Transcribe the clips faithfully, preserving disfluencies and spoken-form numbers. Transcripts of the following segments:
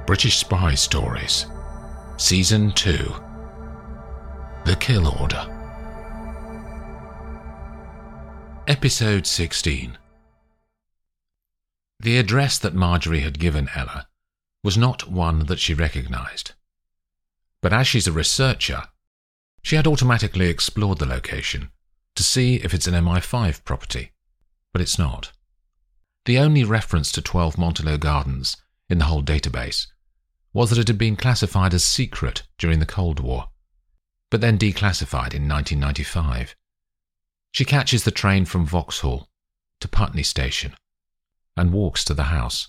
British Spy Stories, Season two, The Kill Order. Episode sixteen. The address that Marjorie had given Ella was not one that she recognised. But as she's a researcher, she had automatically explored the location to see if it's an M I five property, but it's not. The only reference to twelve Montelot Gardens in the whole database was that it had been classified as secret during the Cold War, but then declassified in nineteen ninety-five. She catches the train from Vauxhall to Putney Station and walks to the house.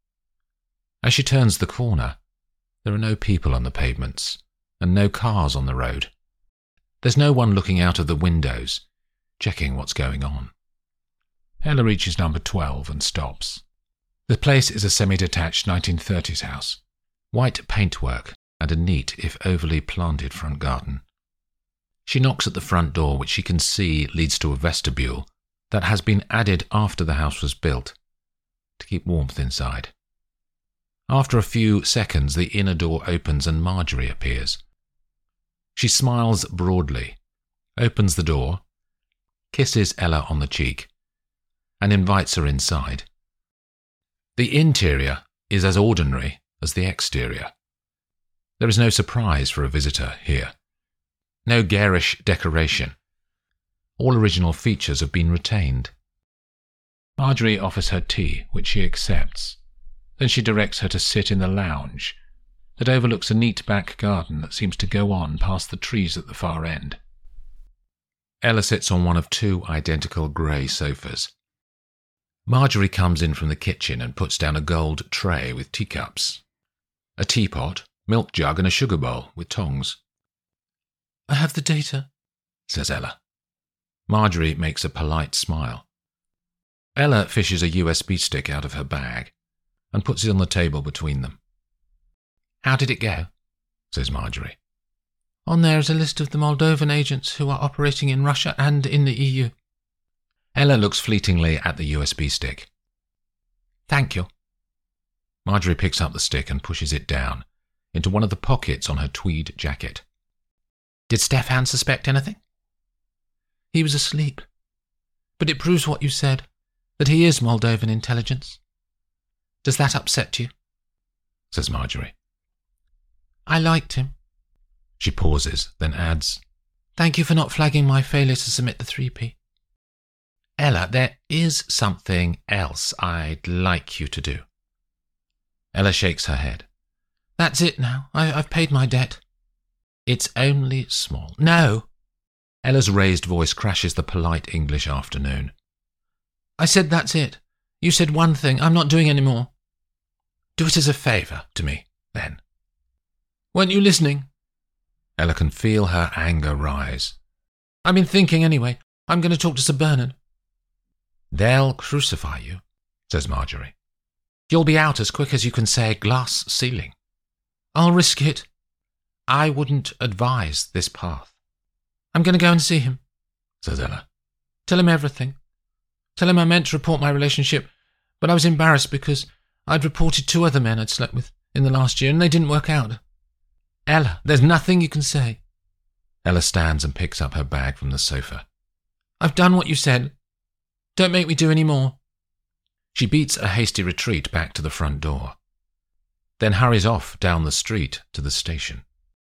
As she turns the corner, there are no people on the pavements and no cars on the road. There's no one looking out of the windows, checking what's going on. Ella reaches number twelve and stops. The place is a semi-detached nineteen thirties house, white paintwork and a neat, if overly planted, front garden. She knocks at the front door, which she can see leads to a vestibule that has been added after the house was built, to keep warmth inside. After a few seconds, the inner door opens and Marjorie appears. She smiles broadly, opens the door, kisses Ella on the cheek, and invites her inside. The interior is as ordinary as the exterior. There is no surprise for a visitor here. No garish decoration. All original features have been retained. Marjorie offers her tea, which she accepts. Then she directs her to sit in the lounge that overlooks a neat back garden that seems to go on past the trees at the far end. Ella sits on one of two identical grey sofas. Marjorie comes in from the kitchen and puts down a gold tray with teacups, a teapot, milk jug and a sugar bowl with tongs. "I have the data," says Ella. Marjorie makes a polite smile. Ella fishes a U S B stick out of her bag and puts it on the table between them. "How did it go?" says Marjorie. "On there is a list of the Moldovan agents who are operating in Russia and in the E U. Ella looks fleetingly at the U S B stick. "Thank you." Marjorie picks up the stick and pushes it down into one of the pockets on her tweed jacket. "Did Stefan suspect anything?" "He was asleep. But it proves what you said, that he is Moldovan intelligence. Does that upset you?" says Marjorie. "I liked him." She pauses, then adds, "Thank you for not flagging my failure to submit the three P. Ella, there is something else I'd like you to do." Ella shakes her head. "That's it now. I, I've paid my debt." "It's only small." "No." Ella's raised voice crashes the polite English afternoon. "I said that's it. You said one thing. I'm not doing any more." "Do it as a favour to me, then." "Weren't you listening?" Ella can feel her anger rise. "I've been thinking anyway. I'm going to talk to Sir Bernard." "They'll crucify you," says Marjorie. "You'll be out as quick as you can say glass ceiling." "I'll risk it." "I wouldn't advise this path." "I'm going to go and see him," says Ella. "Tell him everything. Tell him I meant to report my relationship, but I was embarrassed because I'd reported two other men I'd slept with in the last year and they didn't work out." "Ella, there's nothing you can say." Ella stands and picks up her bag from the sofa. "I've done what you said. Don't make me do any more." She beats a hasty retreat back to the front door, then hurries off down the street to the station.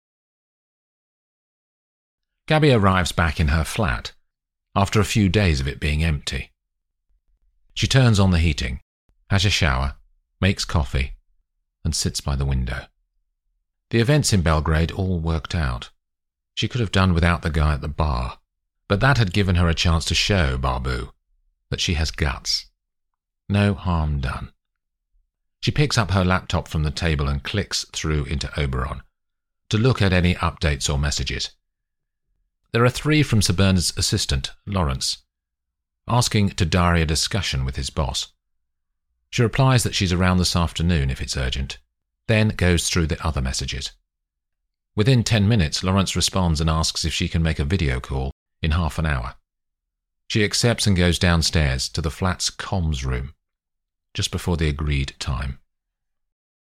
Gabby arrives back in her flat after a few days of it being empty. She turns on the heating, has a shower, makes coffee, and sits by the window. The events in Belgrade all worked out. She could have done without the guy at the bar, but that had given her a chance to show Barbu that she has guts. No harm done. She picks up her laptop from the table and clicks through into Oberon to look at any updates or messages. There are three from Sir Bernard's assistant, Lawrence, asking to diary a discussion with his boss. She replies that she's around this afternoon if it's urgent, then goes through the other messages. Within ten minutes, Lawrence responds and asks if she can make a video call in half an hour. She accepts and goes downstairs to the flat's comms room, just before the agreed time.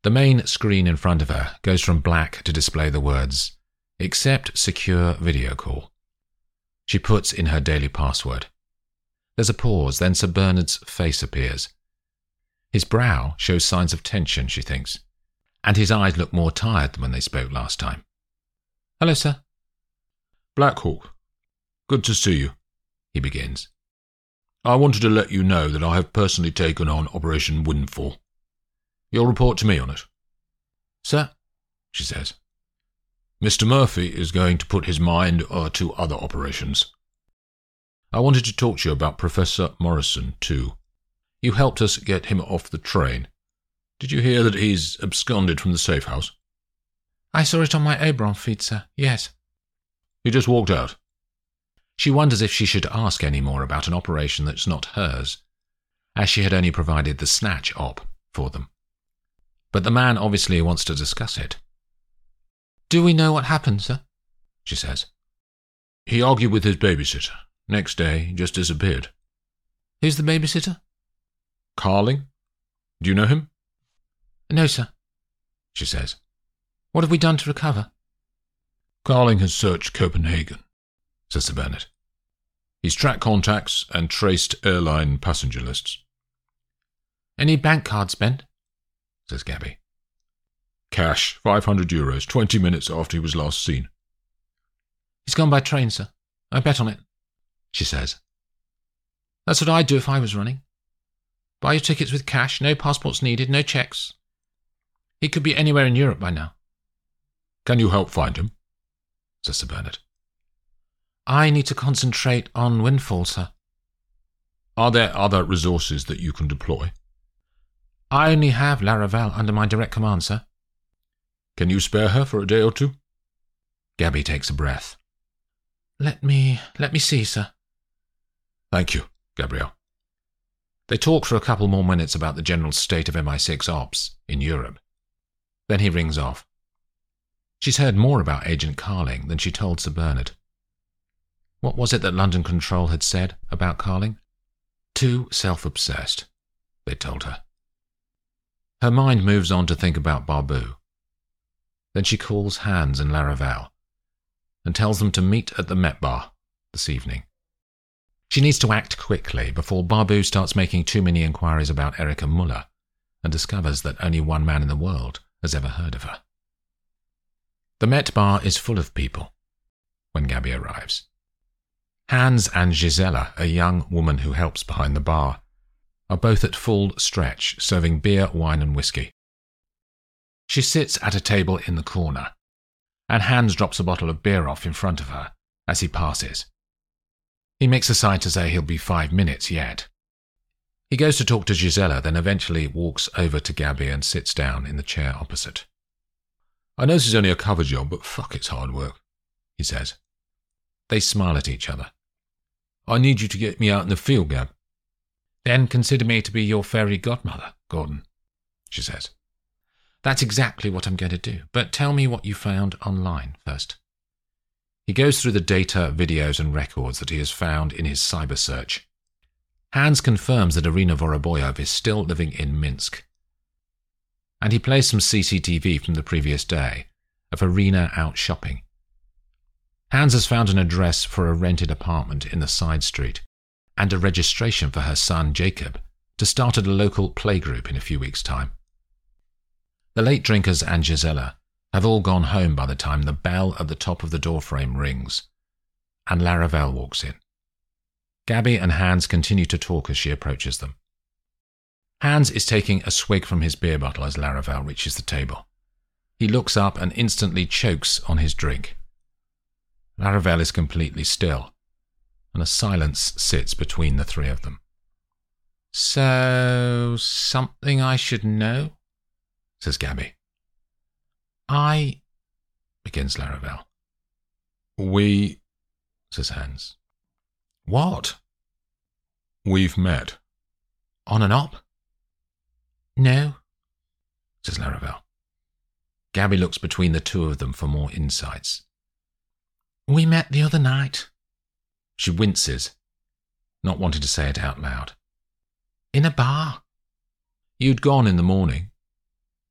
The main screen in front of her goes from black to display the words, "Accept secure video call." She puts in her daily password. There's a pause, then Sir Bernard's face appears. His brow shows signs of tension, she thinks, and his eyes look more tired than when they spoke last time. "Hello, sir." "Black Hawk, good to see you," he begins. "I wanted to let you know that I have personally taken on Operation Windfall. You'll report to me on it." "Sir," she says. "Mister Murphy is going to put his mind uh, to other operations. I wanted to talk to you about Professor Morrison, too. You helped us get him off the train. Did you hear that he's absconded from the safe house?" "I saw it on my Oberon feed, sir. Yes." "He just walked out." She wonders if she should ask any more about an operation that's not hers, as she had only provided the snatch op for them. But the man obviously wants to discuss it. "Do we know what happened, sir?" she says. "He argued with his babysitter. Next day, he just disappeared." "Who's the babysitter?" "Carling. Do you know him?" "No, sir," she says. "What have we done to recover?" "Carling has searched Copenhagen," says Sir Bernard. "He's tracked contacts and traced airline passenger lists." "Any bank cards spent?" says Gabby. "Cash, five hundred euros, twenty minutes after he was last seen." "He's gone by train, sir. I bet on it," she says. "That's what I'd do if I was running. Buy your tickets with cash, no passports needed, no checks. He could be anywhere in Europe by now." "Can you help find him?" says Sir Bernard. "I need to concentrate on Windfall, sir." "Are there other resources that you can deploy?" "I only have Laravel under my direct command, sir." "Can you spare her for a day or two?" Gabby takes a breath. Let me, let me see, sir." "Thank you, Gabrielle." They talk for a couple more minutes about the general state of M I six ops in Europe. Then he rings off. She's heard more about Agent Carling than she told Sir Bernard. What was it that London Control had said about Carling? Too self-obsessed, they told her. Her mind moves on to think about Barbu. Then she calls Hans and Laravel and tells them to meet at the Met Bar this evening. She needs to act quickly before Barbu starts making too many inquiries about Erika Muller and discovers that only one man in the world has ever heard of her. The Met Bar is full of people when Gabby arrives. Hans and Gisela, a young woman who helps behind the bar, are both at full stretch, serving beer, wine and whiskey. She sits at a table in the corner, and Hans drops a bottle of beer off in front of her as he passes. He makes a sign to say he'll be five minutes yet. He goes to talk to Gisela, then eventually walks over to Gabby and sits down in the chair opposite. "I know this is only a cover job, but fuck, it's hard work," he says. They smile at each other. "I need you to get me out in the field, Gab." "Then consider me to be your fairy godmother, Gordon," she says. "That's exactly what I'm going to do, but tell me what you found online first." He goes through the data, videos and records that he has found in his cyber search. Hans confirms that Irina Voroboyov is still living in Minsk. And he plays some C C T V from the previous day of Irina out shopping. Hans has found an address for a rented apartment in the side street and a registration for her son Jacob to start at a local playgroup in a few weeks' time. The late drinkers and Gisela have all gone home by the time the bell at the top of the doorframe rings, and Laravel walks in. Gabby and Hans continue to talk as she approaches them. Hans is taking a swig from his beer bottle as Laravel reaches the table. He looks up and instantly chokes on his drink. Laravel is completely still, and a silence sits between the three of them. "So, something I should know?" says Gabby. I... begins Laravel. We... says Hans. What? We've met. On an op? No, says Laravel. Gabby looks between the two of them for more insights. We met the other night. She winces, not wanting to say it out loud. In a bar. You'd gone in the morning,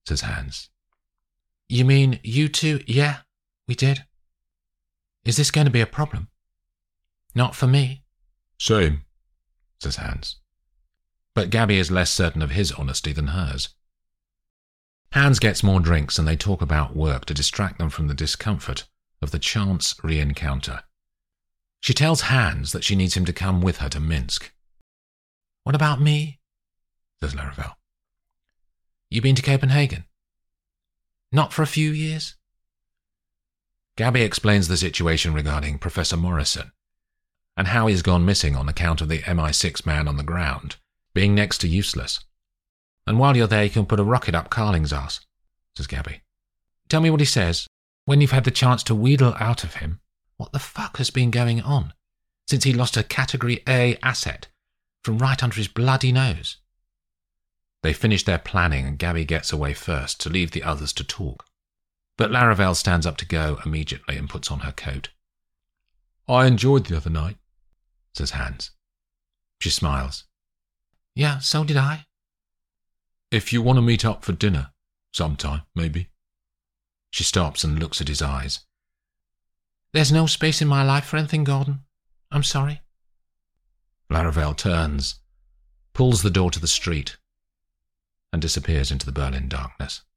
says Hans. You mean you two? Yeah, we did. Is this going to be a problem? Not for me. Same, says Hans. But Gabby is less certain of his honesty than hers. Hans gets more drinks and they talk about work to distract them from the discomfort of the chance re-encounter. She tells Hans that she needs him to come with her to Minsk. What about me? Says Laravel. You been to Copenhagen? Not for a few years? Gabby explains the situation regarding Professor Morrison and how he's gone missing on account of the M I six man on the ground being next to useless. And while you're there, you can put a rocket up Carling's ass, says Gabby. Tell me what he says when you've had the chance to wheedle out of him what the fuck has been going on since he lost a Category A asset from right under his bloody nose. They finish their planning and Gabby gets away first to leave the others to talk. But Laravel stands up to go immediately and puts on her coat. I enjoyed the other night, says Hans. She smiles. Yeah, so did I. If you want to meet up for dinner, sometime, maybe. She stops and looks at his eyes. There's no space in my life for anything, Gordon. I'm sorry. Laravel turns, pulls the door to the street, and disappears into the Berlin darkness.